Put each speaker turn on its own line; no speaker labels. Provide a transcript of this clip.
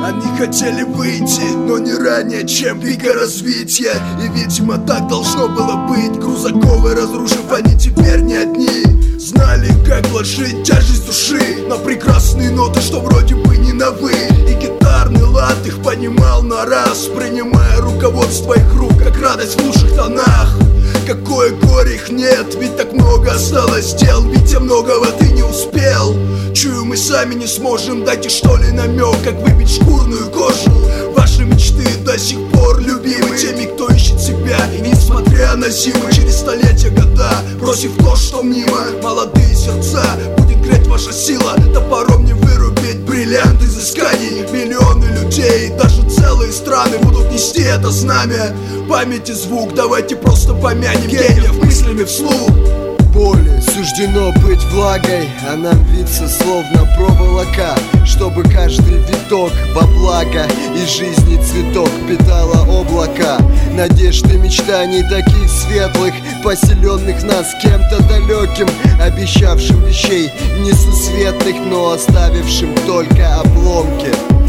Они хотели выйти, но не ранее, чем пика развития. И видимо так должно было быть. Грузаковы разрушив, они теперь не одни. Знали, как вложить тяжесть души на прекрасные ноты, что вроде бы не на «вы». И гитарный лад их понимал на раз, принимая руководство их рук, как радость в лучших тонах. Какое горе их нет, ведь так много осталось дел, ведь я многого ты не успел. Чую, мы сами не сможем, дайте что ли намек, как выбить шкурную кожу. Ваши мечты до сих пор любимы теми, кто ищет себя. И несмотря на зимы, через столетия, года, бросив то, что мимо, молодые сердца, будет греть ваша сила. Топором не вырубить бриллиант изысканий. Миллионы людей, даже целые страны будут нести это знамя. Память и звук, давайте просто помянем гениев мыслями вслух.
Боли суждено быть влагой, а нам виться словно проволока, чтобы каждый виток во благо и жизни цветок питало облака. Надежды, мечтаний таких светлых, поселенных нас кем-то далеким, обещавшим вещей несусветных, но оставившим только обломки.